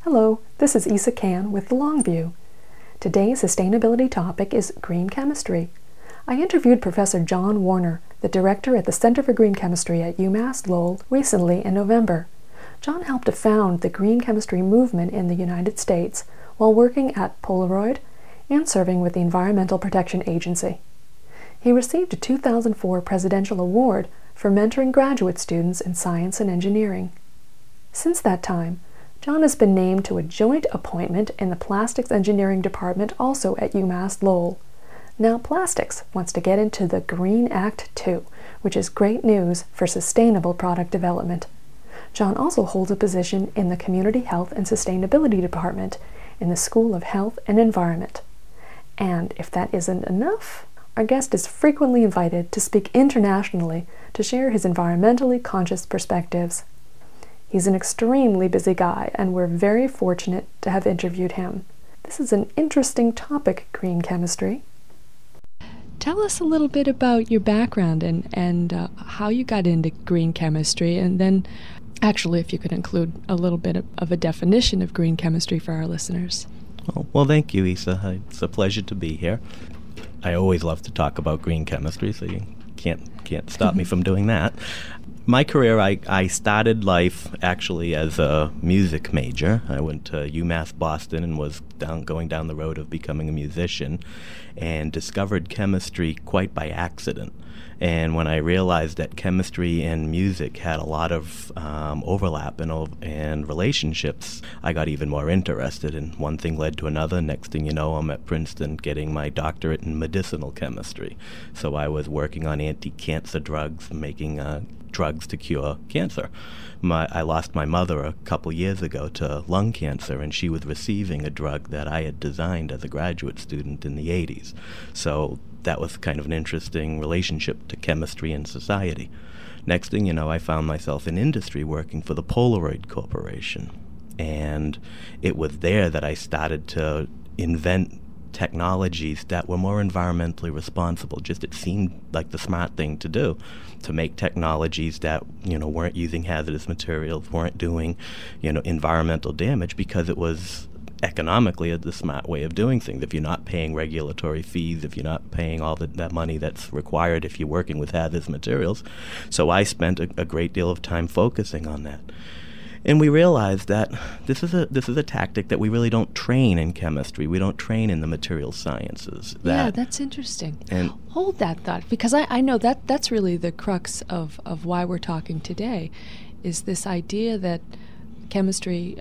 Hello, this is Isa Can with The Longview. Today's sustainability topic is green chemistry. I interviewed Professor John Warner, the director at the Center for Green Chemistry at UMass Lowell, recently in November. John helped to found the green chemistry movement in the United States while working at Polaroid and serving with the Environmental Protection Agency. He received a 2004 Presidential Award for mentoring graduate students in science and engineering. Since that time, John has been named to a joint appointment in the Plastics Engineering Department also at UMass Lowell. Now Plastics wants to get into the Green Act too, which is great news for sustainable product development. John also holds a position in the Community Health and Sustainability Department in the School of Health and Environment. And if that isn't enough, our guest is frequently invited to speak internationally to share his environmentally conscious perspectives. He's an extremely busy guy, and we're very fortunate to have interviewed him. This is an interesting topic, green chemistry. Tell us a little bit about your background and how you got into green chemistry, and then actually if you could include a little bit of a definition of green chemistry for our listeners. Well, thank you, Isa. It's a pleasure to be here. I always love to talk about green chemistry, so you can't stop me from doing that. My career, I started life actually as a music major. I went to UMass Boston and was going down the road of becoming a musician, and discovered chemistry quite by accident. And when I realized that chemistry and music had a lot of overlap and relationships, I got even more interested, and one thing led to another. Next thing you know, I'm at Princeton getting my doctorate in medicinal chemistry. So I was working on anti-cancer drugs, making drugs to cure cancer. I lost my mother a couple years ago to lung cancer, and she was receiving a drug that I had designed as a graduate student in the 80s. So that was kind of an interesting relationship to chemistry and society. Next thing you know, I found myself in industry working for the Polaroid Corporation. And it was there that I started to invent technologies that were more environmentally responsible. Just it seemed like the smart thing to do, to make technologies that, weren't using hazardous materials, weren't doing, environmental damage, because it was economically the smart way of doing things. If you're not paying regulatory fees, if you're not paying all that money that's required if you're working with hazardous materials. So I spent a great deal of time focusing on that. And we realized that this is a tactic that we really don't train in chemistry. We don't train in the material sciences. Yeah, that's interesting. And hold that thought, because I know that's really the crux of why we're talking today, is this idea that chemistry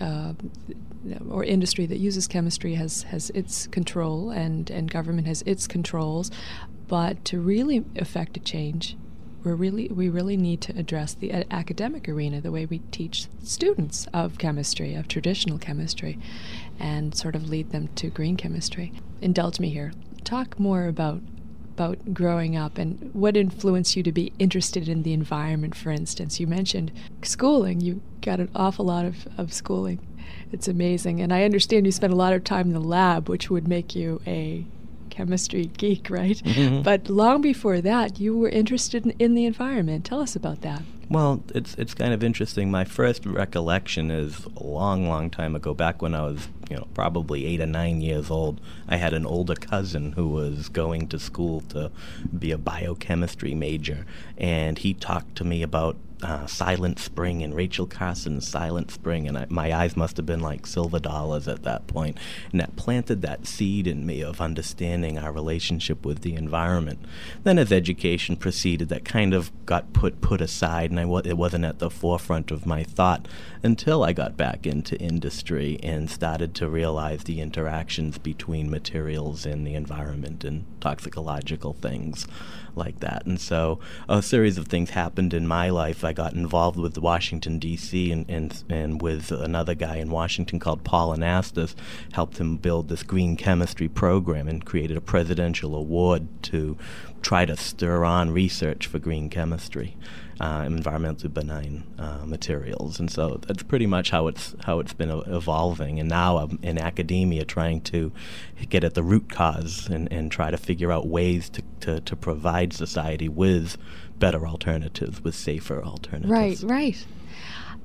or industry that uses chemistry has its control and government has its controls, but to really effect a change, we really need to address the academic arena, the way we teach students of chemistry, of traditional chemistry, and sort of lead them to green chemistry. Indulge me here. Talk more about growing up and what influenced you to be interested in the environment, for instance. You mentioned schooling. You got an awful lot of schooling. It's amazing. And I understand you spent a lot of time in the lab, which would make you a chemistry geek, right? Mm-hmm. But long before that, you were interested in the environment. Tell us about that. Well, it's kind of interesting. My first recollection is a long, long time ago, back when I was, probably 8 or 9 years old. I had an older cousin who was going to school to be a biochemistry major, and he talked to me about Silent Spring and Rachel Carson's Silent Spring, and my eyes must have been like silver dollars at that point, and that planted that seed in me of understanding our relationship with the environment. Then as education proceeded, that kind of got put aside, and it wasn't at the forefront of my thought until I got back into industry and started to realize the interactions between materials and the environment and toxicological things like that. And so a series of things happened in my life. I got involved with Washington, D.C., and with another guy in Washington called Paul Anastas, helped him build this green chemistry program and created a presidential award to try to stir on research for green chemistry, environmentally benign materials. And so that's pretty much how it's been evolving. And now I'm in academia trying to get at the root cause and try to figure out ways to provide society with better alternatives, with safer alternatives. Right.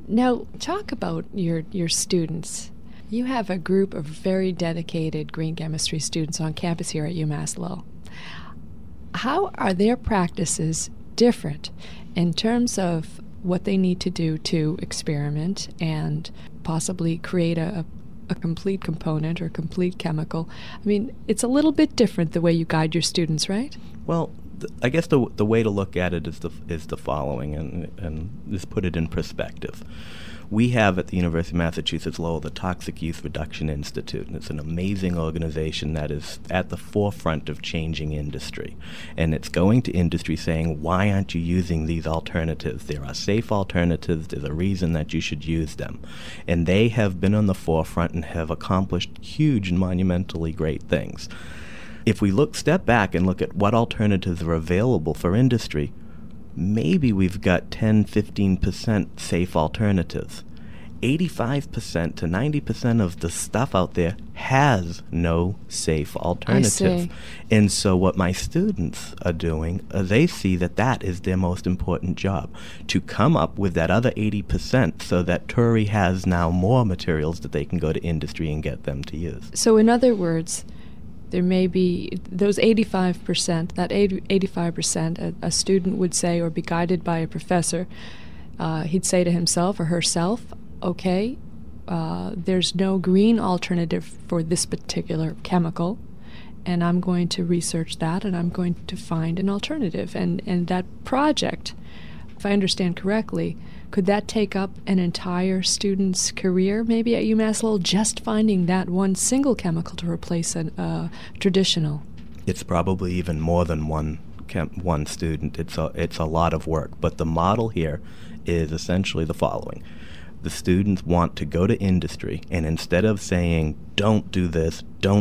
Now, talk about your students. You have a group of very dedicated green chemistry students on campus here at UMass Lowell. How are their practices different in terms of what they need to do to experiment and possibly create a complete component or complete chemical? I mean, it's a little bit different the way you guide your students, right? Well, I guess the way to look at it is the following, and just put it in perspective. We have at the University of Massachusetts Lowell the Toxic Use Reduction Institute, and it's an amazing organization that is at the forefront of changing industry. And it's going to industry saying, why aren't you using these alternatives? There are safe alternatives. There's a reason that you should use them. And they have been on the forefront and have accomplished huge and monumentally great things. If we step back and look at what alternatives are available for industry, maybe we've got 10-15% safe alternatives. 85% to 90% of the stuff out there has no safe alternative. And so what my students are doing, they see that is their most important job, to come up with that other 80% so that Turi has now more materials that they can go to industry and get them to use. So in other words, there may be those 85%, that 85%, a student would say, or be guided by a professor, he'd say to himself or herself, okay, there's no green alternative for this particular chemical, and I'm going to research that, and I'm going to find an alternative. And that project, if I understand correctly, could that take up an entire student's career, maybe at UMass Lowell, just finding that one single chemical to replace a traditional? It's probably even more than one student. It's a lot of work. But the model here is essentially the following. The students want to go to industry, and instead of saying, don't do this,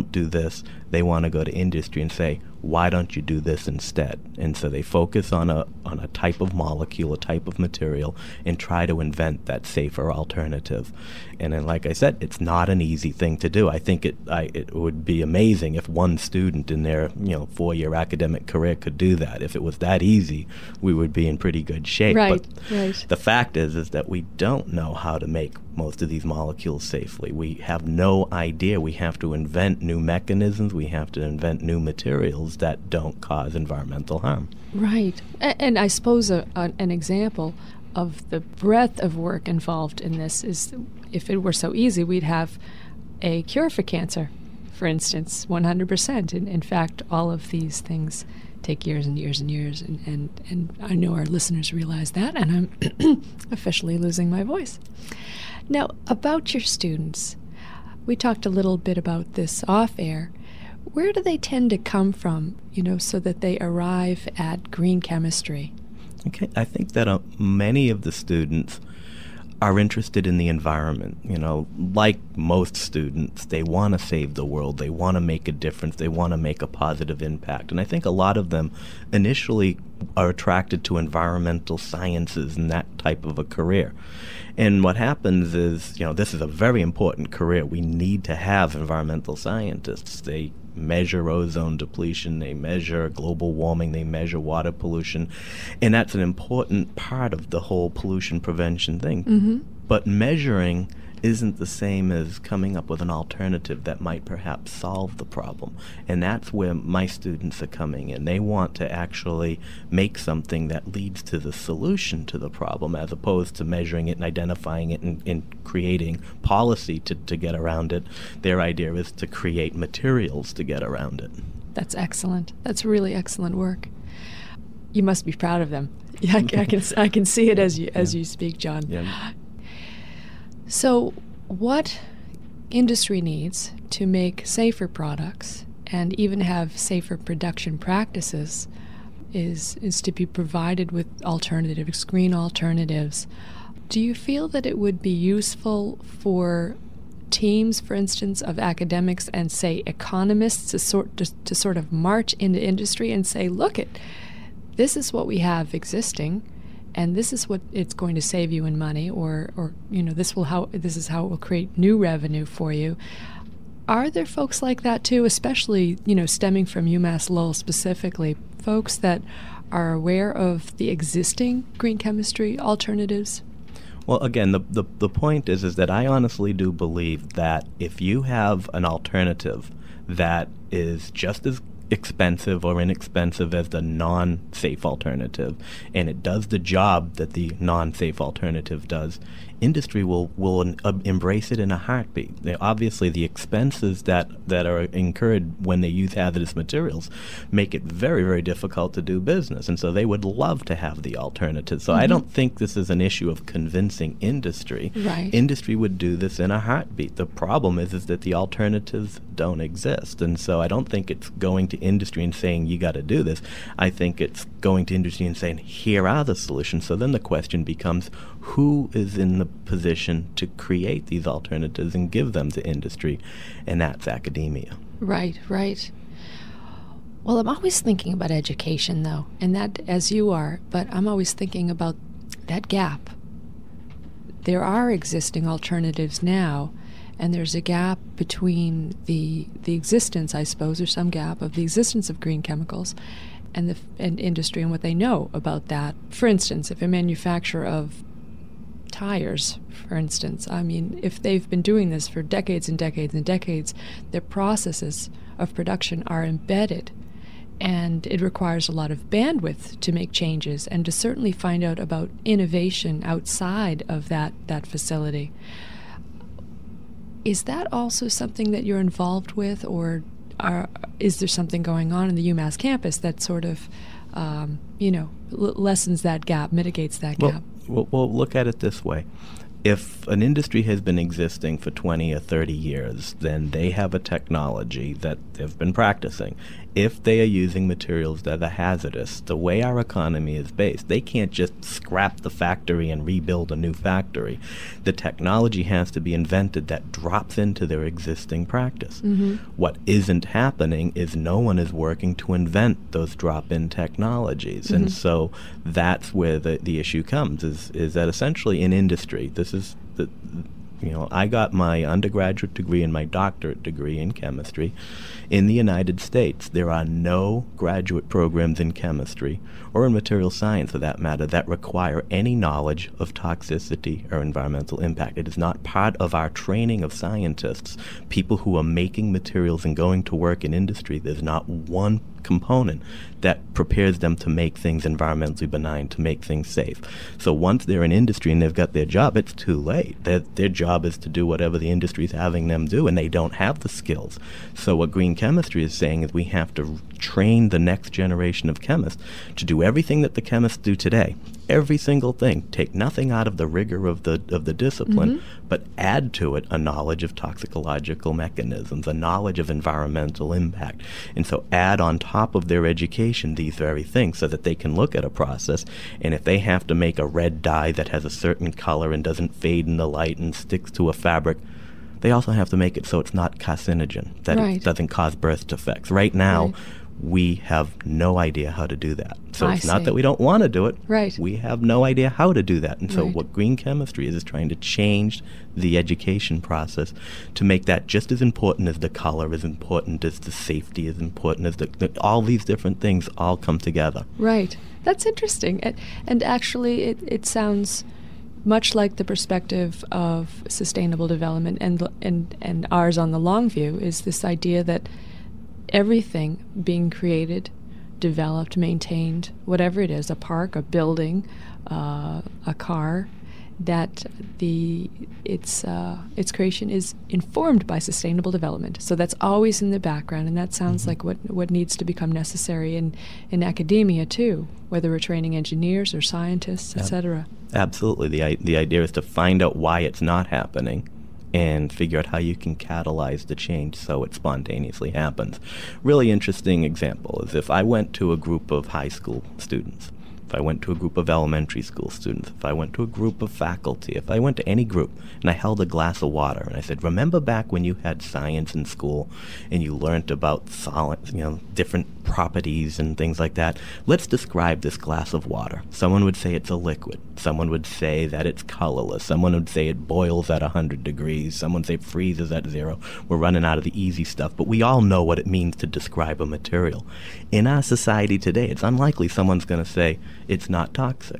they want to go to industry and say, why don't you do this instead? And so they focus on a type of molecule, a type of material, and try to invent that safer alternative. And then, like I said, it's not an easy thing to do. I think it would be amazing if one student in their 4-year academic career could do that. If it was that easy, we would be in pretty good shape. Right, but right. The fact is that we don't know how to make most of these molecules safely. We have no idea. We have to invent new mechanisms. We have to invent new materials that don't cause environmental harm. Right. And I suppose an example of the breadth of work involved in this is, if it were so easy, we'd have a cure for cancer, for instance, 100%. In fact, all of these things take years and years and years, and I know our listeners realize that, and I'm officially losing my voice. Now, about your students, we talked a little bit about this off-air. Where do they tend to come from, so that they arrive at green chemistry? Okay, I think that many of the students are interested in the environment. Like most students, they want to save the world. They want to make a difference. They want to make a positive impact. And I think a lot of them initially are attracted to environmental sciences and that type of a career. And what happens is, this is a very important career. We need to have environmental scientists. They measure ozone depletion, they measure global warming, they measure water pollution, and that's an important part of the whole pollution prevention thing. Mm-hmm. But measuring isn't the same as coming up with an alternative that might perhaps solve the problem. And that's where my students are coming in. They want to actually make something that leads to the solution to the problem, as opposed to measuring it and identifying it and creating policy to get around it. Their idea is to create materials to get around it. That's excellent. That's really excellent work. You must be proud of them. Yeah, I can see it as you speak, John. Yeah. So what industry needs to make safer products and even have safer production practices is to be provided with alternatives, green alternatives. Do you feel that it would be useful for teams, for instance, of academics and, say, economists to sort of march into industry and say, look, this is what we have existing, and this is what it's going to save you in money, or this is how it will create new revenue for you. Are there folks like that too, especially stemming from UMass Lowell specifically, folks that are aware of the existing green chemistry alternatives? Well, again, the point is that I honestly do believe that if you have an alternative that is just as expensive or inexpensive as the non-safe alternative, and it does the job that the non-safe alternative does, industry will embrace it in a heartbeat. Obviously, the expenses that are incurred when they use hazardous materials make it very, very difficult to do business, and so they would love to have the alternative. So I don't think this is an issue of convincing industry. Right. Industry would do this in a heartbeat. The problem is that the alternatives don't exist, and so I don't think it's going to industry and saying, you got to do this. I think it's going to industry and saying, here are the solutions. So then the question becomes, who is in the position to create these alternatives and give them to industry? And that's academia. Right, right. Well, I'm always thinking about education, though, and that, as you are, but I'm always thinking about that gap. There are existing alternatives now, and there's a gap between the existence, I suppose, or some gap of the existence of green chemicals and industry and what they know about that. For instance, if a manufacturer of tires, for instance, I mean, if they've been doing this for decades and decades and decades, their processes of production are embedded, and it requires a lot of bandwidth to make changes and to certainly find out about innovation outside of that facility. Is that also something that you're involved with, or is there something going on in the UMass campus that sort of, lessens that gap, mitigates that gap? Well, look at it this way. If an industry has been existing for 20 or 30 years, then they have a technology that they've been practicing. If they are using materials that are hazardous, the way our economy is based, they can't just scrap the factory and rebuild a new factory. The technology has to be invented that drops into their existing practice. What isn't happening is no one is working to invent those drop-in technologies. And so that's where the issue comes, is that essentially in industry, this is the I got my undergraduate degree and my doctorate degree in chemistry. In the United States, there are no graduate programs in chemistry, or in material science for that matter, that require any knowledge of toxicity or environmental impact. It is not part of our training of scientists, people who are making materials and going to work in industry. There's not one component that prepares them to make things environmentally benign, to make things safe. So once they're in industry and they've got their job, it's too late. Their job is to do whatever the industry is having them do, and they don't have the skills. So what green chemistry is saying is we have to train the next generation of chemists to do everything that the chemists do today. Every single thing. Take nothing out of the rigor of the discipline, but add to it a knowledge of toxicological mechanisms, a knowledge of environmental impact. And so add on top of their education these very things so that they can look at a process, and if they have to make a red dye that has a certain color and doesn't fade in the light and sticks to a fabric, they also have to make it so it's not carcinogen, that it doesn't cause birth defects. Right now, we have no idea how to do that. So it's not that we don't want to do it. We have no idea how to do that. And so what green chemistry is trying to change the education process to make that just as important as the color, as important as the safety, as important as all these different things all come together. Right. That's interesting. And actually, it sounds much like the perspective of sustainable development, and ours on the long view is this idea that everything being created, developed, maintained, whatever it is, a park, a building, a car, that its creation is informed by sustainable development. So that's always in the background, and that sounds like what needs to become necessary in academia too, whether we're training engineers or scientists, etc. Absolutely. The idea is to find out why it's not happening and figure out how you can catalyze the change so it spontaneously happens. Really interesting example is if I went to a group of high school students, if I went to a group of elementary school students, if I went to a group of faculty, if I went to any group and I held a glass of water and I said, remember back when you had science in school and you learned about solids, different properties and things like that. Let's describe this glass of water. Someone would say it's a liquid. Someone would say that it's colorless. Someone would say it boils at 100 degrees. Someone would say it freezes at 0. We're running out of the easy stuff, but we all know what it means to describe a material. In our society today, it's unlikely someone's going to say it's not toxic.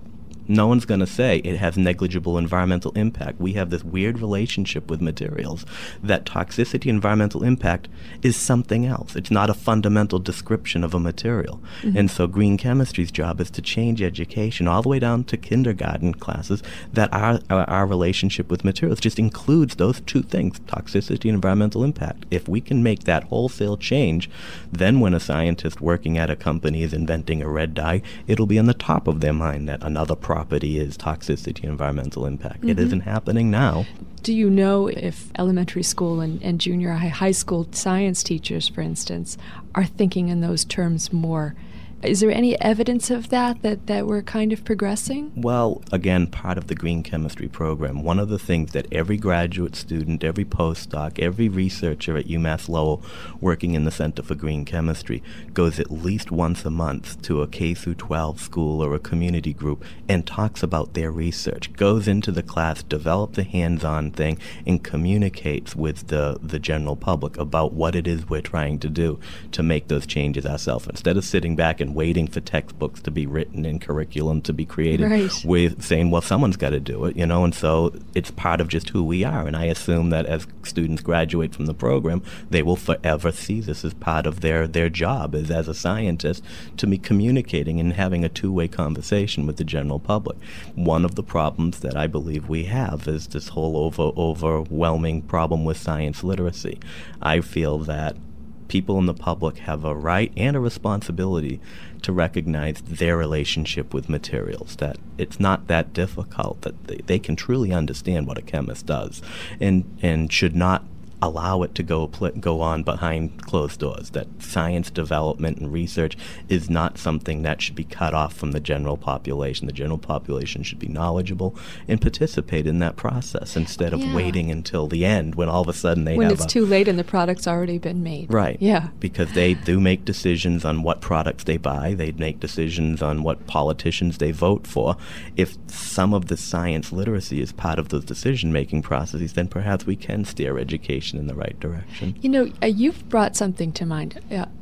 No one's going to say it has negligible environmental impact. We have this weird relationship with materials that toxicity, environmental impact is something else. It's not a fundamental description of a material. And so green chemistry's job is to change education all the way down to kindergarten classes that our relationship with materials just includes those two things, toxicity and environmental impact. If we can make that wholesale change, then when a scientist working at a company is inventing a red dye, it'll be on the top of their mind that another property is toxicity and environmental impact. It isn't happening now. Do you know if elementary school and junior high school science teachers, for instance, are thinking in those terms more? Is there any evidence of that we're kind of progressing? Well, again, part of the green chemistry program, one of the things that every graduate student, every postdoc, every researcher at UMass Lowell working in the Center for Green Chemistry goes at least once a month to a K-12 school or a community group and talks about their research, goes into the class, develops a hands-on thing, and communicates with the general public about what it is we're trying to do to make those changes ourselves. Instead of sitting back and waiting for textbooks to be written and curriculum to be created, with saying, well, someone's got to do it, and so it's part of just who we are. And I assume that as students graduate from the program, they will forever see this as part of their job as a scientist, to be communicating and having a two-way conversation with the general public. One of the problems that I believe we have is this whole overwhelming problem with science literacy. I feel that people in the public have a right and a responsibility to recognize their relationship with materials, that it's not that difficult, that they can truly understand what a chemist does, and should not allow it to go on behind closed doors, that science development and research is not something that should be cut off from the general population. The general population should be knowledgeable and participate in that process instead of waiting until the end when all of a sudden when it's too late and the product's already been made. Right. Yeah. Because they do make decisions on what products they buy. They make decisions on what politicians they vote for. If some of the science literacy is part of those decision-making processes, then perhaps we can steer education in the right direction. You've brought something to mind.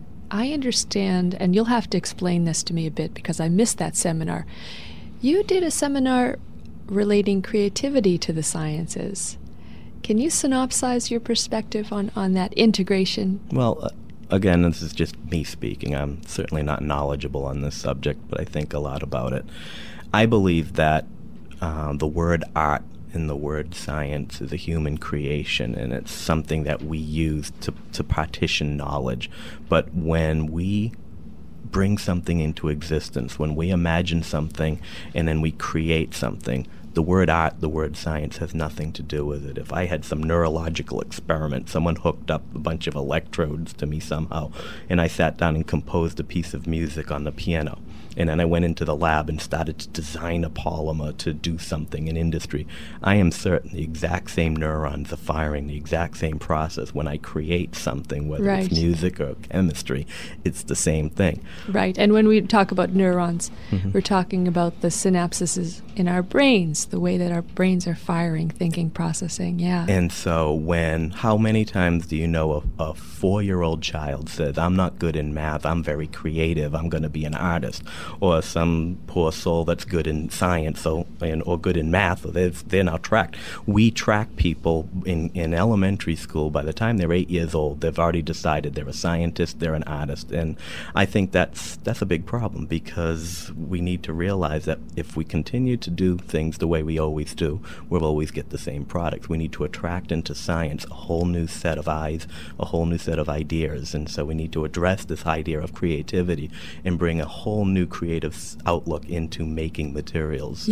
I understand, and you'll have to explain this to me a bit because I missed that seminar. You did a seminar relating creativity to the sciences. Can you synopsize your perspective on that integration? Well, again, this is just me speaking. I'm certainly not knowledgeable on this subject, but I think a lot about it. I believe that the word art and the word science is a human creation, and it's something that we use to partition knowledge. But when we bring something into existence, when we imagine something and then we create something, the word art, the word science has nothing to do with it. If I had some neurological experiment, someone hooked up a bunch of electrodes to me somehow, and I sat down and composed a piece of music on the piano, and then I went into the lab and started to design a polymer to do something in industry, I am certain the exact same neurons are firing the exact same process when I create something, whether it's music or chemistry. It's the same thing. Right. And when we talk about neurons, we're talking about the synapses in our brains, the way that our brains are firing, thinking, processing, And so how many times do you know a 4-year-old child says, I'm not good in math, I'm very creative, I'm going to be an artist? Or some poor soul that's good in science or good in math, or they're now tracked. We track people in elementary school. By the time they're 8 years old, they've already decided they're a scientist, they're an artist. And I think that's a big problem, because we need to realize that if we continue to do things the way we always do, we'll always get the same products. We need to attract into science a whole new set of eyes, a whole new set of ideas. And so we need to address this idea of creativity and bring a whole new creative outlook into making materials.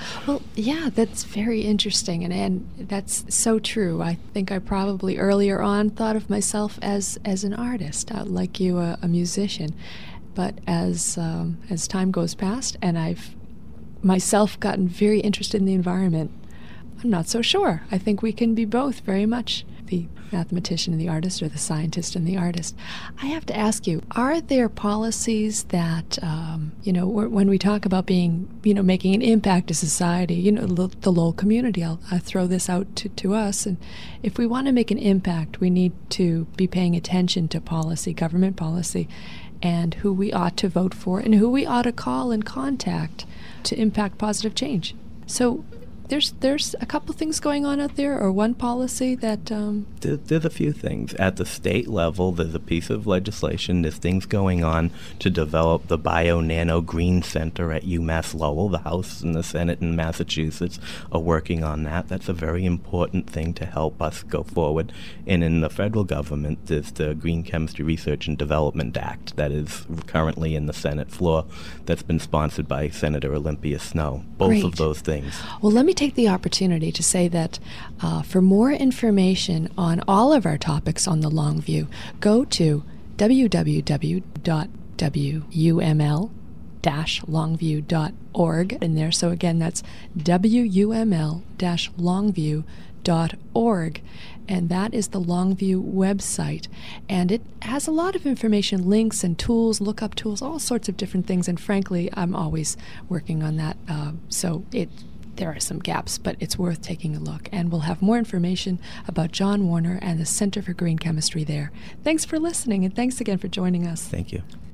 That's very interesting, and that's so true. I think I probably earlier on thought of myself as an artist, like you, a musician. But as time goes past, and I've myself gotten very interested in the environment, I'm not so sure. I think we can be both very much, the mathematician and the artist, or the scientist and the artist. I have to ask you, are there policies that, when we talk about making an impact to society, the Lowell community, I'll throw this out to us, and if we want to make an impact, we need to be paying attention to policy, government policy, and who we ought to vote for and who we ought to call and contact to impact positive change. So there's a couple things going on out there, or one policy that... There's a few things. At the state level, there's a piece of legislation, there's things going on to develop the Bio-Nano Green Center at UMass Lowell. The House and the Senate in Massachusetts are working on that. That's a very important thing to help us go forward. And in the federal government, there's the Green Chemistry Research and Development Act that is currently in the Senate floor that's been sponsored by Senator Olympia Snowe. Both Great. of those things. Well, let me take the opportunity to say that for more information on all of our topics on the Longview, go to www.wuml-longview.org in there. So again, that's wuml-longview.org. And that is the Longview website. And it has a lot of information, links and tools, lookup tools, all sorts of different things. And frankly, I'm always working on that. There are some gaps, but it's worth taking a look. And we'll have more information about John Warner and the Center for Green Chemistry there. Thanks for listening, and thanks again for joining us. Thank you.